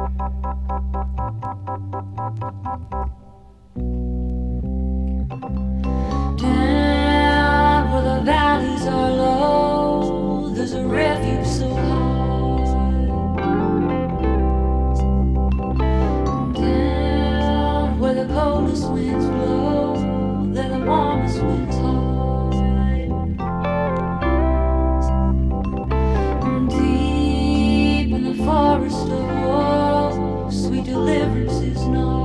Down where the valleys are low, there's a refuge so high. Down where the coldest winds blow, they're the warmest winds hide. And deep in the forest of woe, sweet deliverance is nigh.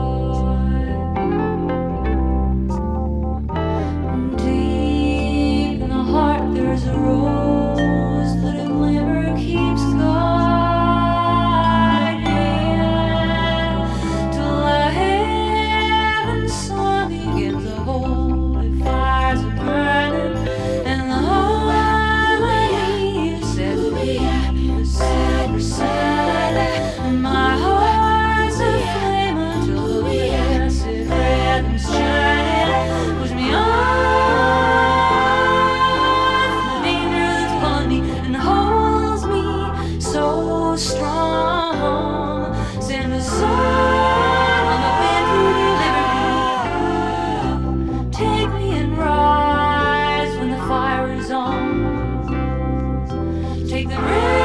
There's a rose that a glimmer keeps guiding till the heaven sun begins. The holy fires are burning, and the harmony is set free. The sacred side, my heart's aflame until the blessed rhythm's shining. Push me on. Strong, send a sun on the wind to deliver me. Take me and rise when the fire is on. Take the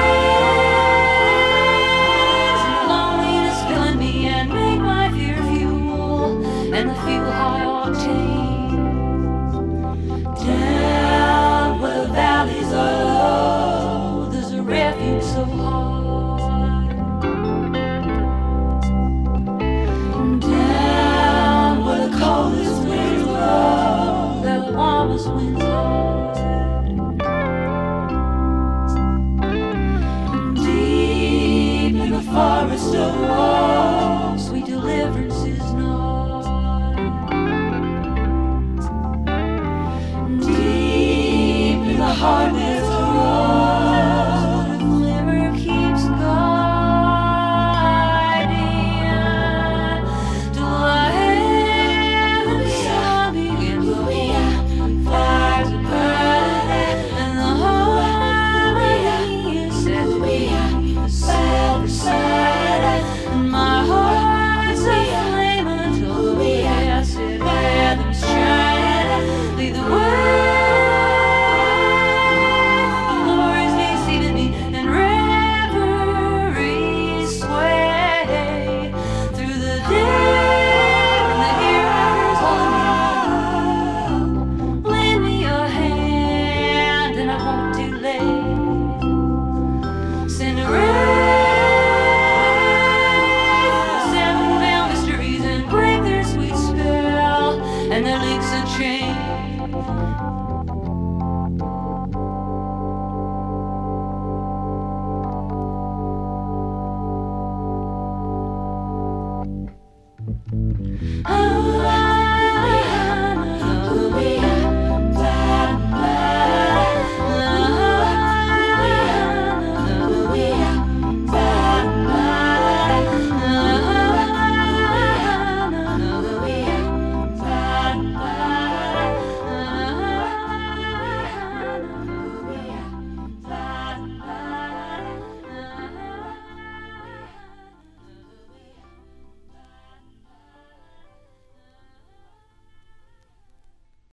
rains and the loneliness filling me, and make my fear fuel and the fuel high octane. Down where the valleys are low, there's a refuge so high. Coldest winds blow, they're the warmest winds hide. Deep in the forest of war,